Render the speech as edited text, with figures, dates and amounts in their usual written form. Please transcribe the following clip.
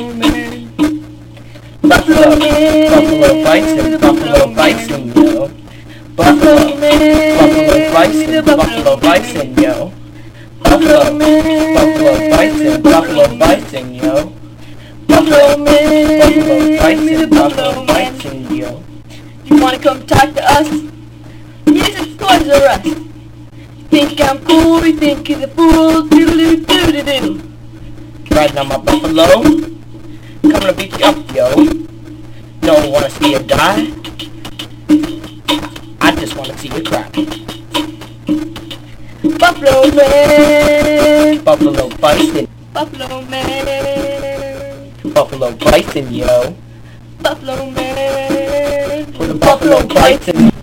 Man. Buffalo Bison, Buffalo Bison, yo. Buffalo Bison, Buffalo Bison, yo. Buffalo Bison, Buffalo Bison, yo. Buffalo Bison, Buffalo Bison, yo. You wanna come talk to us? Yes, it's Toys R Us. You think I'm cool, you think he's a fool, doodle-doo-doo-doo-doo. Riding on my buffalo, coming to beat you up, yo. Don't wanna see you die, I just wanna see you cry. Buffalo Man, Buffalo Bison, Buffalo Man, Buffalo Bison, yo. Buffalo Man, With a Buffalo Bison.